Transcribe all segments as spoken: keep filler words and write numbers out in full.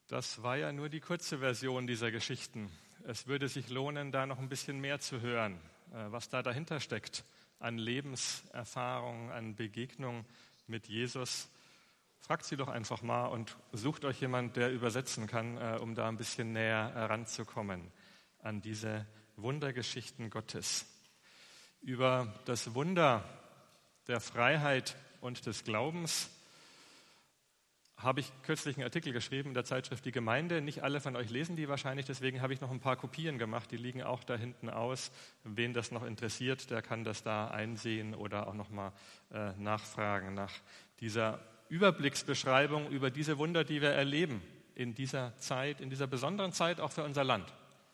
Das war ja nur die kurze Version dieser Geschichten. Es würde sich lohnen, da noch ein bisschen mehr zu hören, was da dahinter steckt an Lebenserfahrung, an Begegnung mit Jesus. Fragt sie doch einfach mal und sucht euch jemand, der übersetzen kann, um da ein bisschen näher ranzukommen an diese Wundergeschichten Gottes. Über das Wunder der Freiheit und des Glaubens habe ich kürzlich einen Artikel geschrieben in der Zeitschrift Die Gemeinde. Nicht alle von euch lesen die wahrscheinlich, deswegen habe ich noch ein paar Kopien gemacht. Die liegen auch da hinten aus. Wen das noch interessiert, der kann das da einsehen oder auch noch mal äh, nachfragen nach dieser Überblicksbeschreibung über diese Wunder, die wir erleben in dieser Zeit, in dieser besonderen Zeit auch für unser Land.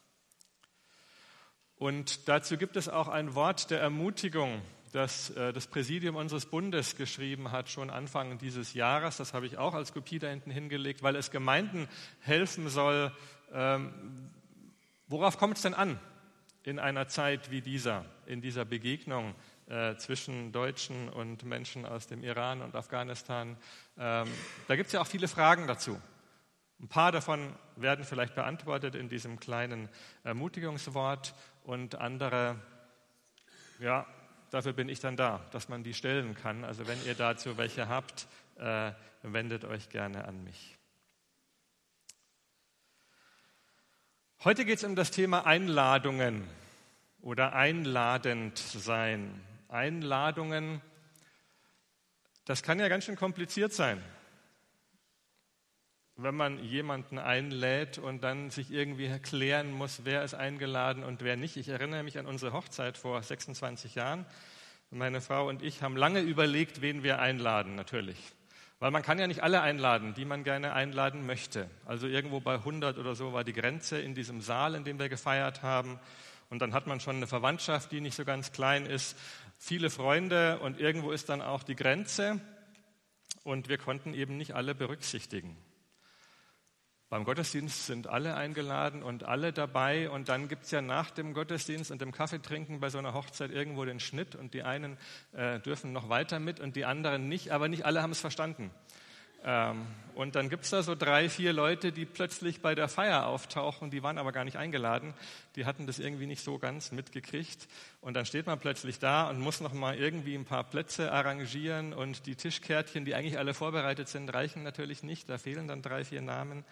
Und dazu gibt es auch ein Wort der Ermutigung, das äh, das Präsidium unseres Bundes geschrieben hat, schon Anfang dieses Jahres. Das habe ich auch als Kopie da hinten hingelegt, weil es Gemeinden helfen soll. Ähm, worauf kommt es denn an in einer Zeit wie dieser, in dieser Begegnung äh, zwischen Deutschen und Menschen aus dem Iran und Afghanistan? Ähm, da gibt es ja auch viele Fragen dazu. Ein paar davon werden vielleicht beantwortet in diesem kleinen Ermutigungswort und andere, ja, dafür bin ich dann da, dass man die stellen kann. Also wenn ihr dazu welche habt, äh, wendet euch gerne an mich. Heute geht es um das Thema Einladungen oder einladend sein. Einladungen, das kann ja ganz schön kompliziert sein, wenn man jemanden einlädt und dann sich irgendwie erklären muss, wer ist eingeladen und wer nicht. Ich erinnere mich an unsere Hochzeit vor sechsundzwanzig Jahren. Meine Frau und ich haben lange überlegt, wen wir einladen, natürlich. Weil man kann ja nicht alle einladen, die man gerne einladen möchte. Also irgendwo bei hundert oder so war die Grenze in diesem Saal, in dem wir gefeiert haben. Und dann hat man schon eine Verwandtschaft, die nicht so ganz klein ist, viele Freunde und irgendwo ist dann auch die Grenze. Und wir konnten eben nicht alle berücksichtigen. Beim Gottesdienst sind alle eingeladen und alle dabei und dann gibt es ja nach dem Gottesdienst und dem Kaffeetrinken bei so einer Hochzeit irgendwo den Schnitt und die einen äh, dürfen noch weiter mit und die anderen nicht, aber nicht alle haben es verstanden. Ähm, und dann gibt es da so drei, vier Leute, die plötzlich bei der Feier auftauchen, die waren aber gar nicht eingeladen, die hatten das irgendwie nicht so ganz mitgekriegt und dann steht man plötzlich da und muss noch mal irgendwie ein paar Plätze arrangieren und die Tischkärtchen, die eigentlich alle vorbereitet sind, reichen natürlich nicht, da fehlen dann drei, vier Namen.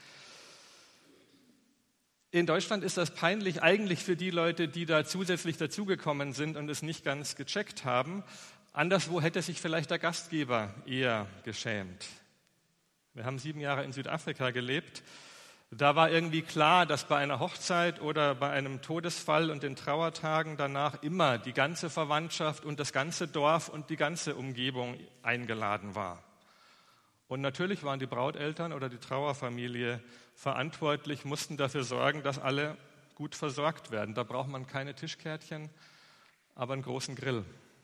In Deutschland ist das peinlich eigentlich für die Leute, die da zusätzlich dazugekommen sind und es nicht ganz gecheckt haben. Anderswo hätte sich vielleicht der Gastgeber eher geschämt. Wir haben sieben Jahre in Südafrika gelebt. Da war irgendwie klar, dass bei einer Hochzeit oder bei einem Todesfall und den Trauertagen danach immer die ganze Verwandtschaft und das ganze Dorf und die ganze Umgebung eingeladen war. Und natürlich waren die Brauteltern oder die Trauerfamilie verantwortlich, mussten dafür sorgen, dass alle gut versorgt werden. Da braucht man keine Tischkärtchen, aber einen großen Grill.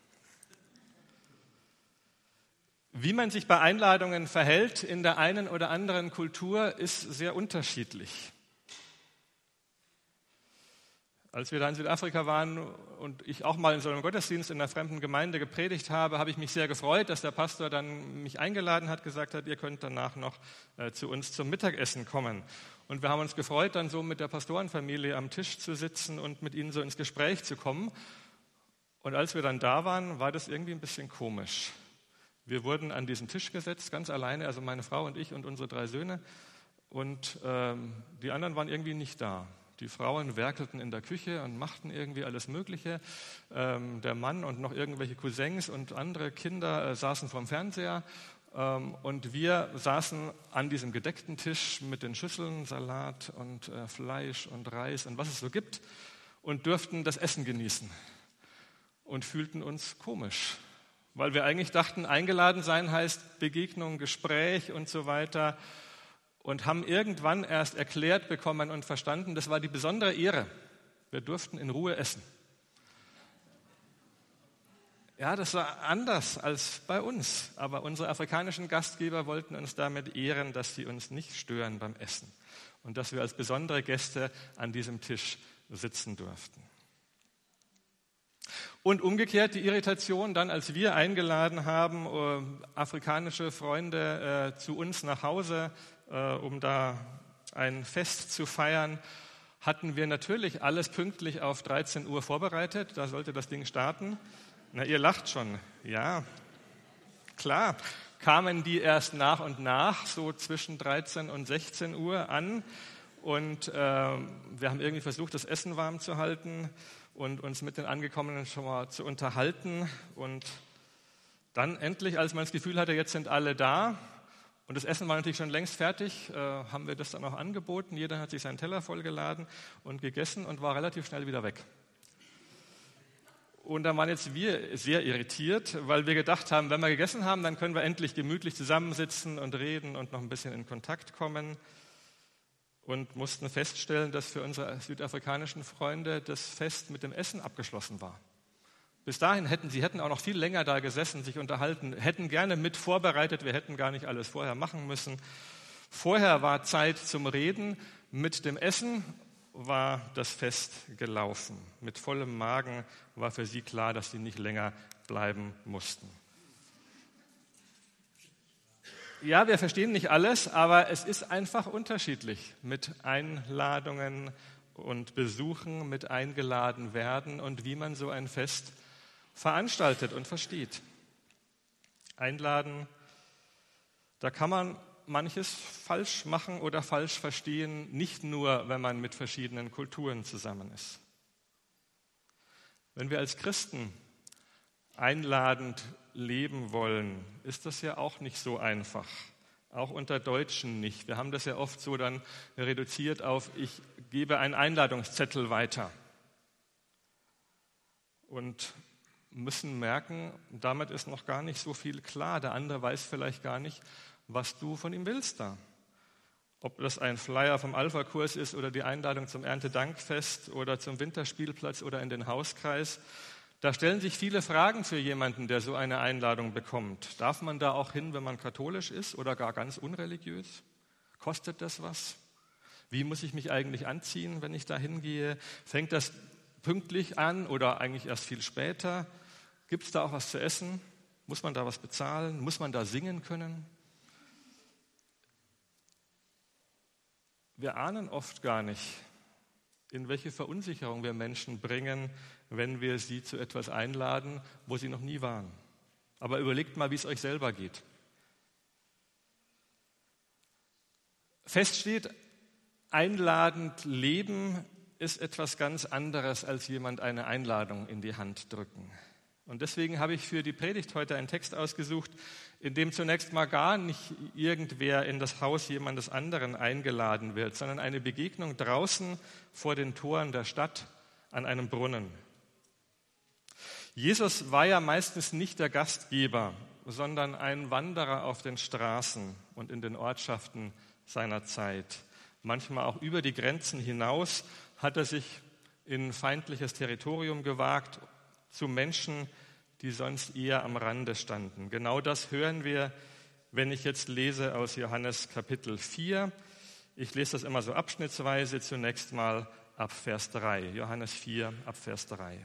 Wie man sich bei Einladungen verhält in der einen oder anderen Kultur, ist sehr unterschiedlich. Als wir da in Südafrika waren und ich auch mal in so einem Gottesdienst in einer fremden Gemeinde gepredigt habe, habe ich mich sehr gefreut, dass der Pastor dann mich eingeladen hat, gesagt hat, ihr könnt danach noch äh, zu uns zum Mittagessen kommen. Und wir haben uns gefreut, dann so mit der Pastorenfamilie am Tisch zu sitzen und mit ihnen so ins Gespräch zu kommen. Und als wir dann da waren, war das irgendwie ein bisschen komisch. Wir wurden an diesen Tisch gesetzt, ganz alleine, also meine Frau und ich und unsere drei Söhne. Und ähm, die anderen waren irgendwie nicht da. Die Frauen werkelten in der Küche und machten irgendwie alles Mögliche. Ähm, der Mann und noch irgendwelche Cousins und andere Kinder äh, saßen vorm Fernseher. Ähm, und wir saßen an diesem gedeckten Tisch mit den Schüsseln, Salat und äh, Fleisch und Reis und was es so gibt und durften das Essen genießen und fühlten uns komisch. Weil wir eigentlich dachten, eingeladen sein heißt Begegnung, Gespräch und so weiter. Und haben irgendwann erst erklärt bekommen und verstanden, das war die besondere Ehre. Wir durften in Ruhe essen. Ja, das war anders als bei uns. Aber unsere afrikanischen Gastgeber wollten uns damit ehren, dass sie uns nicht stören beim Essen. Und dass wir als besondere Gäste an diesem Tisch sitzen durften. Und umgekehrt die Irritation dann, als wir eingeladen haben, äh, afrikanische Freunde äh, zu uns nach Hause, äh, um da ein Fest zu feiern, hatten wir natürlich alles pünktlich auf dreizehn Uhr vorbereitet. Da sollte das Ding starten. Na, ihr lacht schon. Ja, klar. Kamen die erst nach und nach, so zwischen dreizehn und sechzehn Uhr an. Und äh, wir haben irgendwie versucht, das Essen warm zu halten und uns mit den Angekommenen schon mal zu unterhalten. Und dann endlich, als man das Gefühl hatte, jetzt sind alle da und das Essen war natürlich schon längst fertig, äh, haben wir das dann auch angeboten. Jeder hat sich seinen Teller vollgeladen und gegessen und war relativ schnell wieder weg. Und dann waren jetzt wir sehr irritiert, weil wir gedacht haben, wenn wir gegessen haben, dann können wir endlich gemütlich zusammensitzen und reden und noch ein bisschen in Kontakt kommen. Und mussten feststellen, dass für unsere südafrikanischen Freunde das Fest mit dem Essen abgeschlossen war. Bis dahin hätten sie hätten auch noch viel länger da gesessen, sich unterhalten, hätten gerne mit vorbereitet, wir hätten gar nicht alles vorher machen müssen. Vorher war Zeit zum Reden, mit dem Essen war das Fest gelaufen. Mit vollem Magen war für sie klar, dass sie nicht länger bleiben mussten. Ja, wir verstehen nicht alles, aber es ist einfach unterschiedlich mit Einladungen und Besuchen, mit eingeladen werden und wie man so ein Fest veranstaltet und versteht. Einladen, da kann man manches falsch machen oder falsch verstehen, nicht nur, wenn man mit verschiedenen Kulturen zusammen ist. Wenn wir als Christen einladend leben wollen, ist das ja auch nicht so einfach. Auch unter Deutschen nicht. Wir haben das ja oft so dann reduziert auf, ich gebe einen Einladungszettel weiter. Und müssen merken, damit ist noch gar nicht so viel klar. Der andere weiß vielleicht gar nicht, was du von ihm willst da. Ob das ein Flyer vom Alpha-Kurs ist oder die Einladung zum Erntedankfest oder zum Winterspielplatz oder in den Hauskreis. Da stellen sich viele Fragen für jemanden, der so eine Einladung bekommt. Darf man da auch hin, wenn man katholisch ist oder gar ganz unreligiös? Kostet das was? Wie muss ich mich eigentlich anziehen, wenn ich da hingehe? Fängt das pünktlich an oder eigentlich erst viel später? Gibt es da auch was zu essen? Muss man da was bezahlen? Muss man da singen können? Wir ahnen oft gar nicht, in welche Verunsicherung wir Menschen bringen, wenn wir sie zu etwas einladen, wo sie noch nie waren. Aber überlegt mal, wie es euch selber geht. Fest steht, einladend leben ist etwas ganz anderes, als jemand eine Einladung in die Hand drücken. Und deswegen habe ich für die Predigt heute einen Text ausgesucht, in dem zunächst mal gar nicht irgendwer in das Haus jemandes anderen eingeladen wird, sondern eine Begegnung draußen vor den Toren der Stadt an einem Brunnen. Jesus war ja meistens nicht der Gastgeber, sondern ein Wanderer auf den Straßen und in den Ortschaften seiner Zeit. Manchmal auch über die Grenzen hinaus hat er sich in feindliches Territorium gewagt, zu Menschen, die sonst eher am Rande standen. Genau das hören wir, wenn ich jetzt lese aus Johannes Kapitel vier. Ich lese das immer so abschnittsweise, zunächst mal ab Vers drei. Johannes vier, ab Vers drei.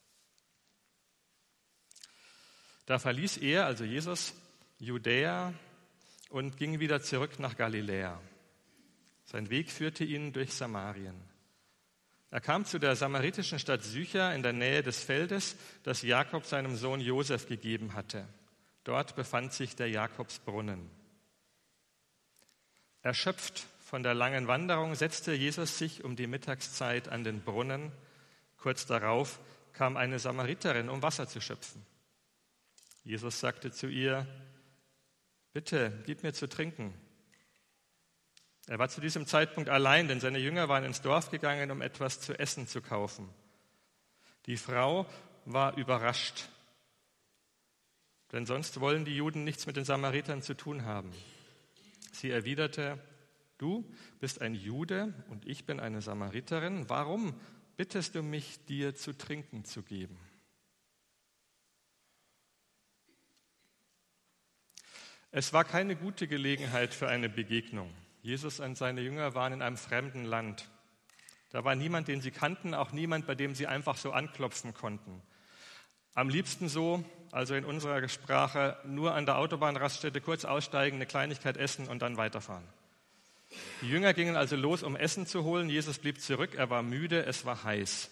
Da verließ er, also Jesus, Judäa und ging wieder zurück nach Galiläa. Sein Weg führte ihn durch Samarien. Er kam zu der samaritischen Stadt Sychar in der Nähe des Feldes, das Jakob seinem Sohn Josef gegeben hatte. Dort befand sich der Jakobsbrunnen. Erschöpft von der langen Wanderung setzte Jesus sich um die Mittagszeit an den Brunnen. Kurz darauf kam eine Samariterin, um Wasser zu schöpfen. Jesus sagte zu ihr: Bitte, gib mir zu trinken. Er war zu diesem Zeitpunkt allein, denn seine Jünger waren ins Dorf gegangen, um etwas zu essen zu kaufen. Die Frau war überrascht, denn sonst wollen die Juden nichts mit den Samaritern zu tun haben. Sie erwiderte: Du bist ein Jude und ich bin eine Samariterin. Warum bittest du mich, dir zu trinken zu geben? Es war keine gute Gelegenheit für eine Begegnung. Jesus und seine Jünger waren in einem fremden Land. Da war niemand, den sie kannten, auch niemand, bei dem sie einfach so anklopfen konnten. Am liebsten so, also in unserer Sprache, nur an der Autobahnraststätte kurz aussteigen, eine Kleinigkeit essen und dann weiterfahren. Die Jünger gingen also los, um Essen zu holen. Jesus blieb zurück, er war müde, es war heiß.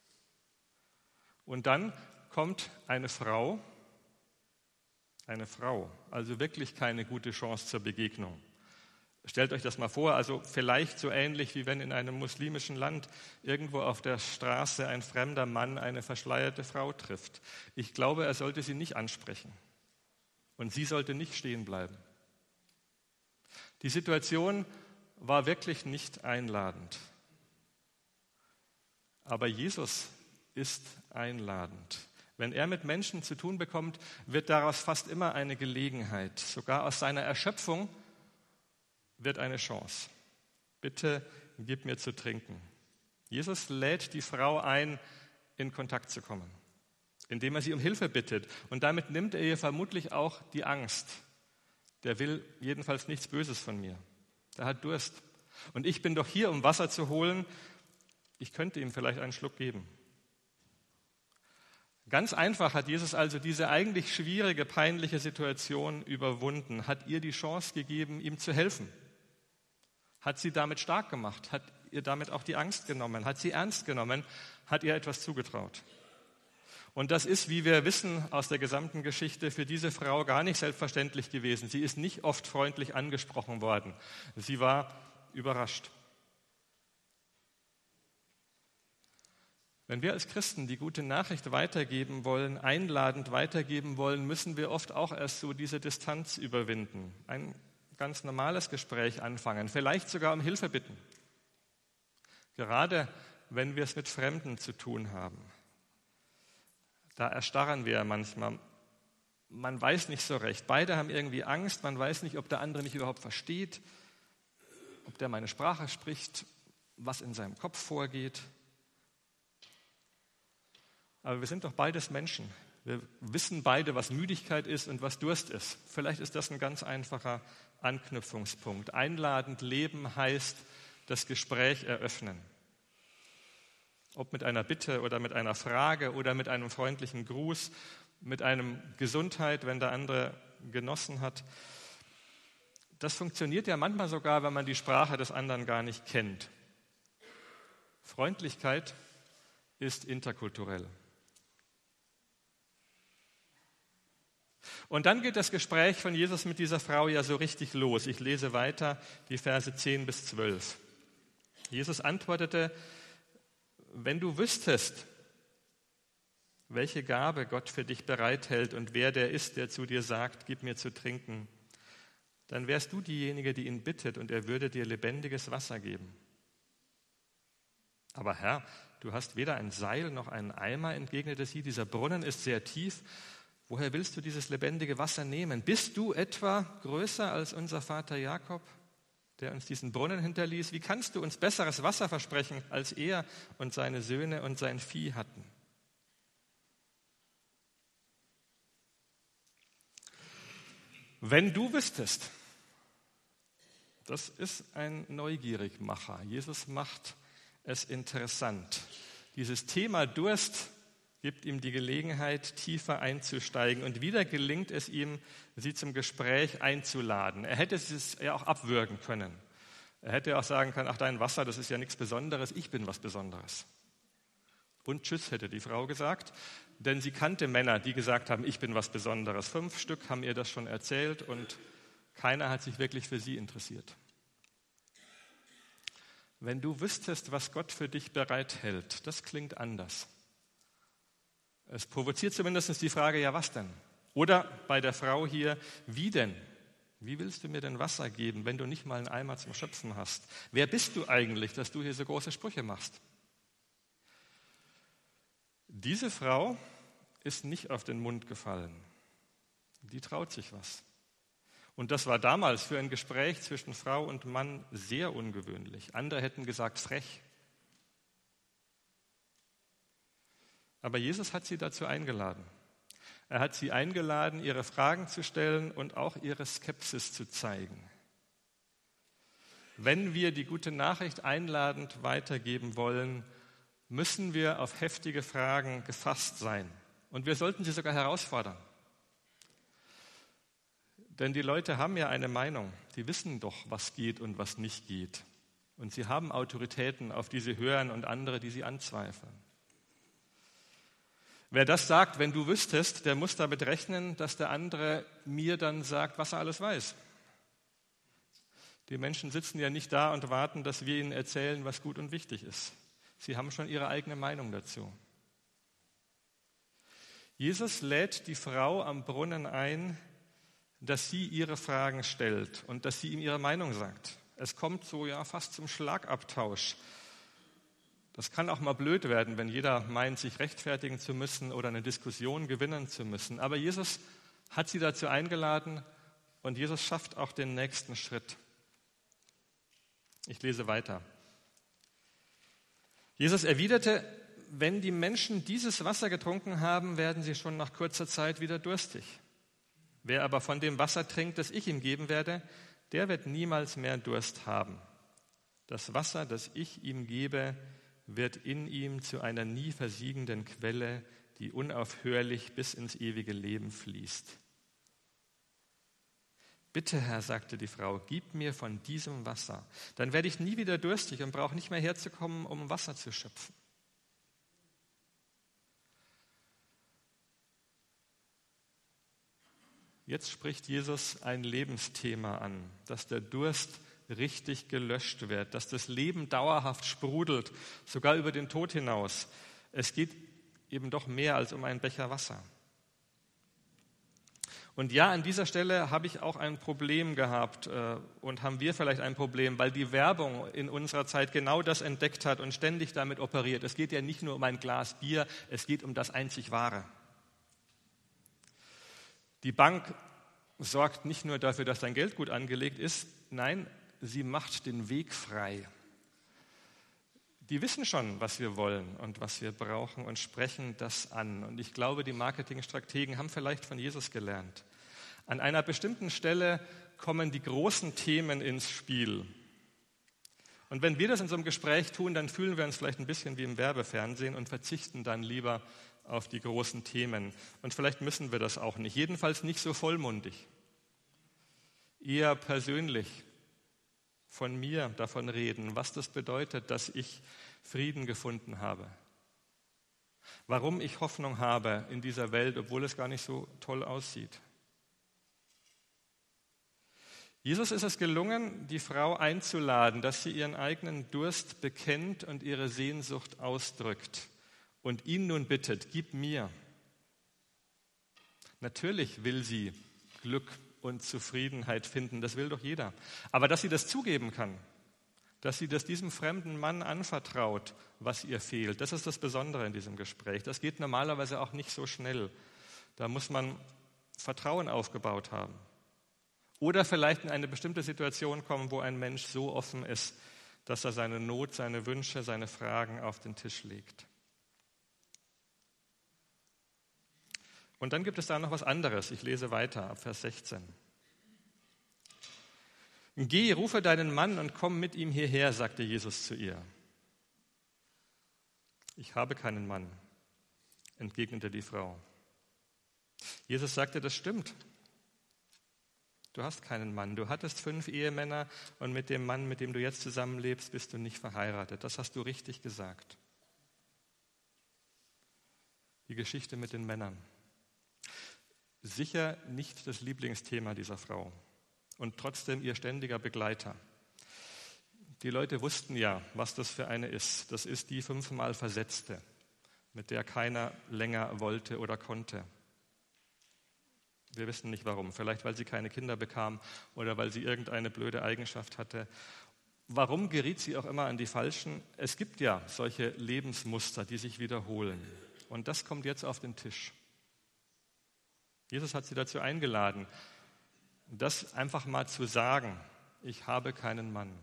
Und dann kommt eine Frau, eine Frau, also wirklich keine gute Chance zur Begegnung. Stellt euch das mal vor, also vielleicht so ähnlich wie wenn in einem muslimischen Land irgendwo auf der Straße ein fremder Mann eine verschleierte Frau trifft. Ich glaube, er sollte sie nicht ansprechen und sie sollte nicht stehen bleiben. Die Situation war wirklich nicht einladend. Aber Jesus ist einladend. Wenn er mit Menschen zu tun bekommt, wird daraus fast immer eine Gelegenheit. Sogar aus seiner Erschöpfung wird eine Chance. Bitte gib mir zu trinken. Jesus lädt die Frau ein, in Kontakt zu kommen, indem er sie um Hilfe bittet. Und damit nimmt er ihr vermutlich auch die Angst. Der will jedenfalls nichts Böses von mir. Der hat Durst. Und ich bin doch hier, um Wasser zu holen. Ich könnte ihm vielleicht einen Schluck geben. Ganz einfach hat Jesus also diese eigentlich schwierige, peinliche Situation überwunden, hat ihr die Chance gegeben, ihm zu helfen. Hat sie damit stark gemacht, hat ihr damit auch die Angst genommen, hat sie ernst genommen, hat ihr etwas zugetraut. Und das ist, wie wir wissen aus der gesamten Geschichte, für diese Frau gar nicht selbstverständlich gewesen. Sie ist nicht oft freundlich angesprochen worden. Sie war überrascht. Wenn wir als Christen die gute Nachricht weitergeben wollen, einladend weitergeben wollen, müssen wir oft auch erst so diese Distanz überwinden. Ein ganz normales Gespräch anfangen, vielleicht sogar um Hilfe bitten. Gerade wenn wir es mit Fremden zu tun haben. Da erstarren wir manchmal. Man weiß nicht so recht. Beide haben irgendwie Angst. Man weiß nicht, ob der andere mich überhaupt versteht, ob der meine Sprache spricht, was in seinem Kopf vorgeht. Aber wir sind doch beides Menschen. Wir wissen beide, was Müdigkeit ist und was Durst ist. Vielleicht ist das ein ganz einfacher Anknüpfungspunkt. Einladend leben heißt das Gespräch eröffnen. Ob mit einer Bitte oder mit einer Frage oder mit einem freundlichen Gruß, mit einem Gesundheit, wenn der andere genossen hat. Das funktioniert ja manchmal sogar, wenn man die Sprache des anderen gar nicht kennt. Freundlichkeit ist interkulturell. Und dann geht das Gespräch von Jesus mit dieser Frau ja so richtig los. Ich lese weiter die Verse zehn bis zwölf. Jesus antwortete: Wenn du wüsstest, welche Gabe Gott für dich bereithält und wer der ist, der zu dir sagt, gib mir zu trinken, dann wärst du diejenige, die ihn bittet, und er würde dir lebendiges Wasser geben. Aber Herr, du hast weder ein Seil noch einen Eimer, entgegnete sie, dieser Brunnen ist sehr tief. Woher willst du dieses lebendige Wasser nehmen? Bist du etwa größer als unser Vater Jakob, der uns diesen Brunnen hinterließ? Wie kannst du uns besseres Wasser versprechen, als er und seine Söhne und sein Vieh hatten? Wenn du wüsstest, das ist ein Neugierigmacher. Jesus macht es interessant. Dieses Thema Durst gibt ihm die Gelegenheit, tiefer einzusteigen. Und wieder gelingt es ihm, sie zum Gespräch einzuladen. Er hätte es ja auch abwürgen können. Er hätte auch sagen können, ach, dein Wasser, das ist ja nichts Besonderes, ich bin was Besonderes. Und tschüss, hätte die Frau gesagt, denn sie kannte Männer, die gesagt haben, ich bin was Besonderes. Fünf Stück haben ihr das schon erzählt und keiner hat sich wirklich für sie interessiert. Wenn du wüsstest, was Gott für dich bereithält, das klingt anders. Es provoziert zumindest die Frage, ja was denn? Oder bei der Frau hier, wie denn? Wie willst du mir denn Wasser geben, wenn du nicht mal einen Eimer zum Schöpfen hast? Wer bist du eigentlich, dass du hier so große Sprüche machst? Diese Frau ist nicht auf den Mund gefallen. Die traut sich was. Und das war damals für ein Gespräch zwischen Frau und Mann sehr ungewöhnlich. Andere hätten gesagt, frech. Aber Jesus hat sie dazu eingeladen. Er hat sie eingeladen, ihre Fragen zu stellen und auch ihre Skepsis zu zeigen. Wenn wir die gute Nachricht einladend weitergeben wollen, müssen wir auf heftige Fragen gefasst sein. Und wir sollten sie sogar herausfordern. Denn die Leute haben ja eine Meinung. Die wissen doch, was geht und was nicht geht. Und sie haben Autoritäten, auf die sie hören und andere, die sie anzweifeln. Wer das sagt, wenn du wüsstest, der muss damit rechnen, dass der andere mir dann sagt, was er alles weiß. Die Menschen sitzen ja nicht da und warten, dass wir ihnen erzählen, was gut und wichtig ist. Sie haben schon ihre eigene Meinung dazu. Jesus lädt die Frau am Brunnen ein, dass sie ihre Fragen stellt und dass sie ihm ihre Meinung sagt. Es kommt so ja fast zum Schlagabtausch. Das kann auch mal blöd werden, wenn jeder meint, sich rechtfertigen zu müssen oder eine Diskussion gewinnen zu müssen. Aber Jesus hat sie dazu eingeladen und Jesus schafft auch den nächsten Schritt. Ich lese weiter. Jesus erwiderte, wenn die Menschen dieses Wasser getrunken haben, werden sie schon nach kurzer Zeit wieder durstig. Wer aber von dem Wasser trinkt, das ich ihm geben werde, der wird niemals mehr Durst haben. Das Wasser, das ich ihm gebe, wird in ihm zu einer nie versiegenden Quelle, die unaufhörlich bis ins ewige Leben fließt. Bitte, Herr, sagte die Frau, gib mir von diesem Wasser. Dann werde ich nie wieder durstig und brauche nicht mehr herzukommen, um Wasser zu schöpfen. Jetzt spricht Jesus ein Lebensthema an, dass der Durst richtig gelöscht wird, dass das Leben dauerhaft sprudelt, sogar über den Tod hinaus. Es geht eben doch mehr als um einen Becher Wasser. Und ja, an dieser Stelle habe ich auch ein Problem gehabt äh, und haben wir vielleicht ein Problem, weil die Werbung in unserer Zeit genau das entdeckt hat und ständig damit operiert. Es geht ja nicht nur um ein Glas Bier, es geht um das einzig Wahre. Die Bank sorgt nicht nur dafür, dass dein Geld gut angelegt ist, nein, sie macht den Weg frei. Die wissen schon, was wir wollen und was wir brauchen und sprechen das an. Und ich glaube, die Marketingstrategen haben vielleicht von Jesus gelernt. An einer bestimmten Stelle kommen die großen Themen ins Spiel. Und wenn wir das in so einem Gespräch tun, dann fühlen wir uns vielleicht ein bisschen wie im Werbefernsehen und verzichten dann lieber auf die großen Themen. Und vielleicht müssen wir das auch nicht, jedenfalls nicht so vollmundig. Eher persönlich von mir davon reden, was das bedeutet, dass ich Frieden gefunden habe. Warum ich Hoffnung habe in dieser Welt, obwohl es gar nicht so toll aussieht. Jesus ist es gelungen, die Frau einzuladen, dass sie ihren eigenen Durst bekennt und ihre Sehnsucht ausdrückt und ihn nun bittet, gib mir. Natürlich will sie Glück und Zufriedenheit finden, das will doch jeder. Aber dass sie das zugeben kann, dass sie das diesem fremden Mann anvertraut, was ihr fehlt, das ist das Besondere in diesem Gespräch. Das geht normalerweise auch nicht so schnell. Da muss man Vertrauen aufgebaut haben. Oder vielleicht in eine bestimmte Situation kommen, wo ein Mensch so offen ist, dass er seine Not, seine Wünsche, seine Fragen auf den Tisch legt. Und dann gibt es da noch was anderes. Ich lese weiter ab Vers sechzehn. Geh, rufe deinen Mann und komm mit ihm hierher, sagte Jesus zu ihr. Ich habe keinen Mann, entgegnete die Frau. Jesus sagte, das stimmt. Du hast keinen Mann. Du hattest fünf Ehemänner und mit dem Mann, mit dem du jetzt zusammenlebst, bist du nicht verheiratet. Das hast du richtig gesagt. Die Geschichte mit den Männern. Sicher nicht das Lieblingsthema dieser Frau und trotzdem ihr ständiger Begleiter. Die Leute wussten ja, was das für eine ist. Das ist die fünfmal Versetzte, mit der keiner länger wollte oder konnte. Wir wissen nicht warum. Vielleicht, weil sie keine Kinder bekam oder weil sie irgendeine blöde Eigenschaft hatte. Warum geriet sie auch immer an die Falschen? Es gibt ja solche Lebensmuster, die sich wiederholen. Und das kommt jetzt auf den Tisch. Jesus hat sie dazu eingeladen, das einfach mal zu sagen, ich habe keinen Mann.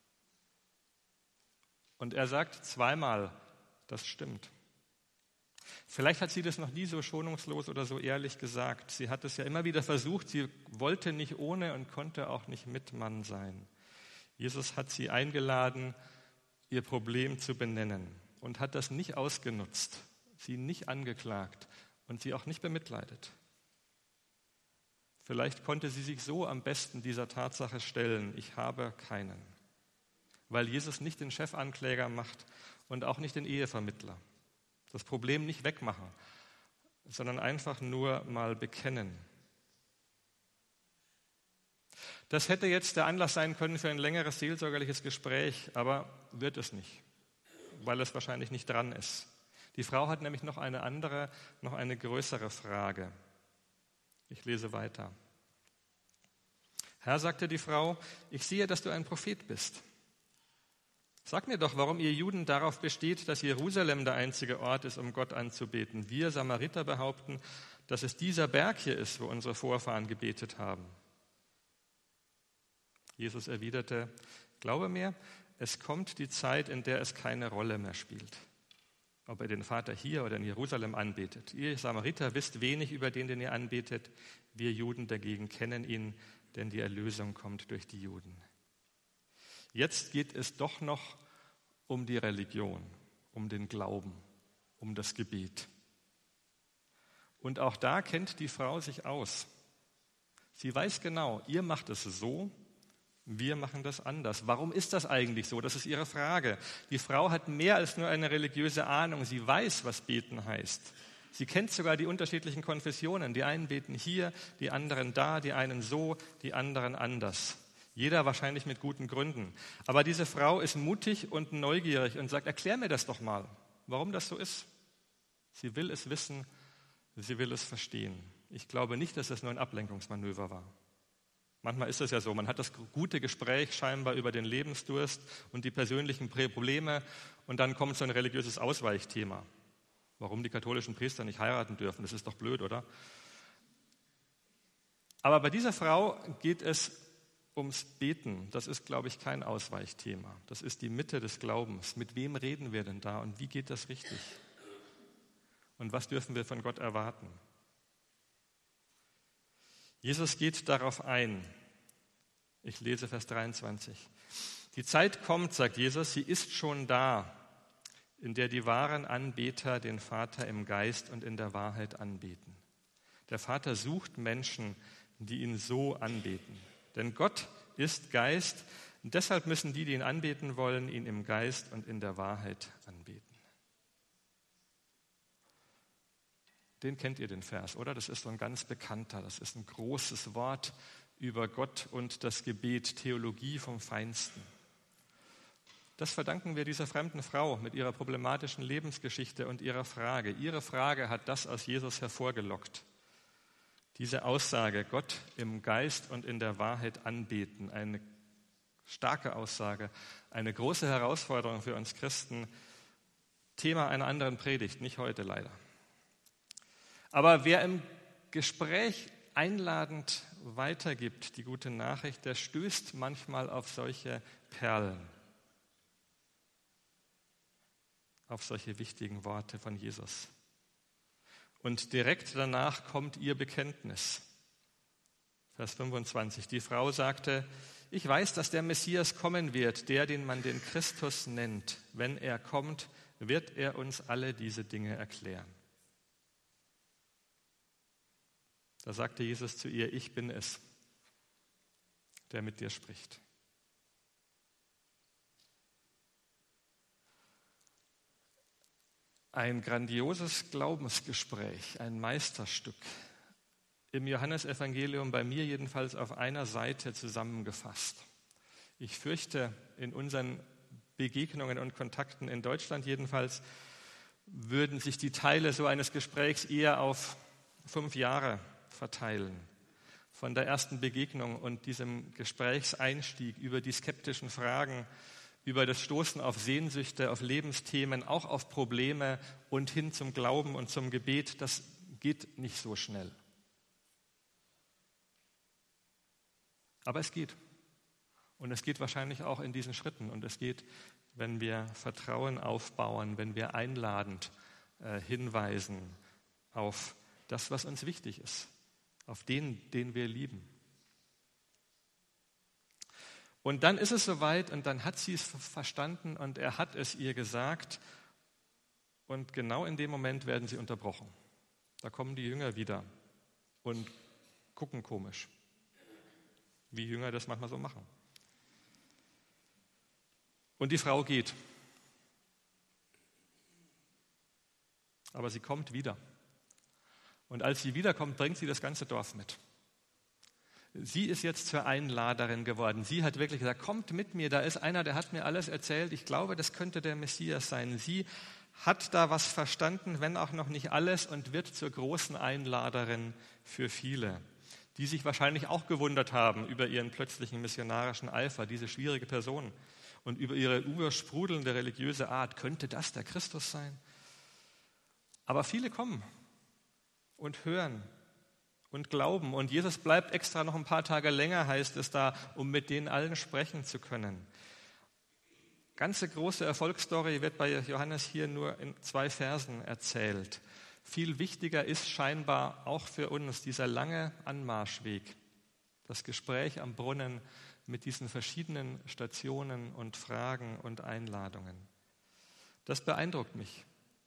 Und er sagt zweimal, das stimmt. Vielleicht hat sie das noch nie so schonungslos oder so ehrlich gesagt. Sie hat es ja immer wieder versucht, sie wollte nicht ohne und konnte auch nicht mit Mann sein. Jesus hat sie eingeladen, ihr Problem zu benennen und hat das nicht ausgenutzt, sie nicht angeklagt und sie auch nicht bemitleidet. Vielleicht konnte sie sich so am besten dieser Tatsache stellen: Ich habe keinen. Weil Jesus nicht den Chefankläger macht und auch nicht den Ehevermittler. Das Problem nicht wegmachen, sondern einfach nur mal bekennen. Das hätte jetzt der Anlass sein können für ein längeres seelsorgerliches Gespräch, aber wird es nicht, weil es wahrscheinlich nicht dran ist. Die Frau hat nämlich noch eine andere, noch eine größere Frage. Ich lese weiter. Herr, sagte die Frau, ich sehe, dass du ein Prophet bist. Sag mir doch, warum ihr Juden darauf besteht, dass Jerusalem der einzige Ort ist, um Gott anzubeten. Wir Samariter behaupten, dass es dieser Berg hier ist, wo unsere Vorfahren gebetet haben. Jesus erwiderte, glaube mir, es kommt die Zeit, in der es keine Rolle mehr spielt, ob ihr den Vater hier oder in Jerusalem anbetet. Ihr Samariter wisst wenig über den, den ihr anbetet. Wir Juden dagegen kennen ihn, denn die Erlösung kommt durch die Juden. Jetzt geht es doch noch um die Religion, um den Glauben, um das Gebet. Und auch da kennt die Frau sich aus. Sie weiß genau, ihr macht es so, wir machen das anders. Warum ist das eigentlich so? Das ist ihre Frage. Die Frau hat mehr als nur eine religiöse Ahnung. Sie weiß, was beten heißt. Sie kennt sogar die unterschiedlichen Konfessionen. Die einen beten hier, die anderen da, die einen so, die anderen anders. Jeder wahrscheinlich mit guten Gründen. Aber diese Frau ist mutig und neugierig und sagt, erklär mir das doch mal, warum das so ist. Sie will es wissen, sie will es verstehen. Ich glaube nicht, dass das nur ein Ablenkungsmanöver war. Manchmal ist es ja so, man hat das gute Gespräch scheinbar über den Lebensdurst und die persönlichen Probleme und dann kommt so ein religiöses Ausweichthema. Warum die katholischen Priester nicht heiraten dürfen, das ist doch blöd, oder? Aber bei dieser Frau geht es ums Beten. Das ist, glaube ich, kein Ausweichthema. Das ist die Mitte des Glaubens. Mit wem reden wir denn da und wie geht das richtig? Und was dürfen wir von Gott erwarten? Jesus geht darauf ein. Ich lese Vers dreiundzwanzig. Die Zeit kommt, sagt Jesus, sie ist schon da, in der die wahren Anbeter den Vater im Geist und in der Wahrheit anbeten. Der Vater sucht Menschen, die ihn so anbeten. Denn Gott ist Geist und deshalb müssen die, die ihn anbeten wollen, ihn im Geist und in der Wahrheit anbeten. Den kennt ihr, den Vers, oder? Das ist so ein ganz bekannter, das ist ein großes Wort über Gott und das Gebet, Theologie vom Feinsten. Das verdanken wir dieser fremden Frau mit ihrer problematischen Lebensgeschichte und ihrer Frage. Ihre Frage hat das aus Jesus hervorgelockt. Diese Aussage, Gott im Geist und in der Wahrheit anbeten, eine starke Aussage, eine große Herausforderung für uns Christen. Thema einer anderen Predigt, nicht heute leider. Aber wer im Gespräch einladend weitergibt, die gute Nachricht, der stößt manchmal auf solche Perlen, auf solche wichtigen Worte von Jesus. Und direkt danach kommt ihr Bekenntnis. Vers fünfundzwanzig. Die Frau sagte, ich weiß, dass der Messias kommen wird, der, den man den Christus nennt. Wenn er kommt, wird er uns alle diese Dinge erklären. Da sagte Jesus zu ihr, ich bin es, der mit dir spricht. Ein grandioses Glaubensgespräch, ein Meisterstück. Im Johannesevangelium, bei mir jedenfalls, auf einer Seite zusammengefasst. Ich fürchte, in unseren Begegnungen und Kontakten in Deutschland jedenfalls, würden sich die Teile so eines Gesprächs eher auf fünf Jahre verteilen. Von der ersten Begegnung und diesem Gesprächseinstieg über die skeptischen Fragen, über das Stoßen auf Sehnsüchte, auf Lebensthemen, auch auf Probleme und hin zum Glauben und zum Gebet, das geht nicht so schnell. Aber es geht. Und es geht wahrscheinlich auch in diesen Schritten. Und es geht, wenn wir Vertrauen aufbauen, wenn wir einladend äh, hinweisen auf das, was uns wichtig ist, auf den, den wir lieben. Und dann ist es soweit und dann hat sie es verstanden und er hat es ihr gesagt. Und genau in dem Moment werden sie unterbrochen. Da kommen die Jünger wieder und gucken komisch, wie Jünger das manchmal so machen. Und die Frau geht. Aber sie kommt wieder. Und als sie wiederkommt, bringt sie das ganze Dorf mit. Sie ist jetzt zur Einladerin geworden. Sie hat wirklich gesagt, kommt mit mir, da ist einer, der hat mir alles erzählt. Ich glaube, das könnte der Messias sein. Sie hat da was verstanden, wenn auch noch nicht alles, und wird zur großen Einladerin für viele, die sich wahrscheinlich auch gewundert haben über ihren plötzlichen missionarischen Eifer, diese schwierige Person, und über ihre übersprudelnde religiöse Art. Könnte das der Christus sein? Aber viele kommen und hören und glauben. Und Jesus bleibt extra noch ein paar Tage länger, heißt es da, um mit denen allen sprechen zu können. Ganze große Erfolgsstory wird bei Johannes hier nur in zwei Versen erzählt. Viel wichtiger ist scheinbar auch für uns dieser lange Anmarschweg, das Gespräch am Brunnen mit diesen verschiedenen Stationen und Fragen und Einladungen. Das beeindruckt mich,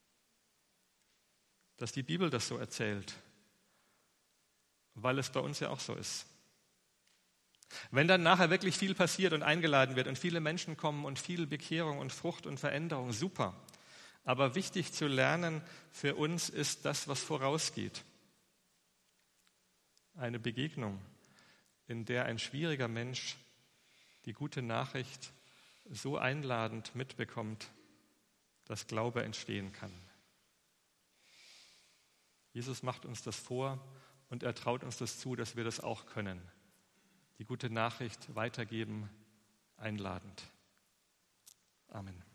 dass die Bibel das so erzählt, weil es bei uns ja auch so ist. Wenn dann nachher wirklich viel passiert und eingeladen wird und viele Menschen kommen und viel Bekehrung und Frucht und Veränderung, super. Aber wichtig zu lernen für uns ist das, was vorausgeht. Eine Begegnung, in der ein schwieriger Mensch die gute Nachricht so einladend mitbekommt, dass Glaube entstehen kann. Jesus macht uns das vor und er traut uns das zu, dass wir das auch können. Die gute Nachricht weitergeben, einladend. Amen.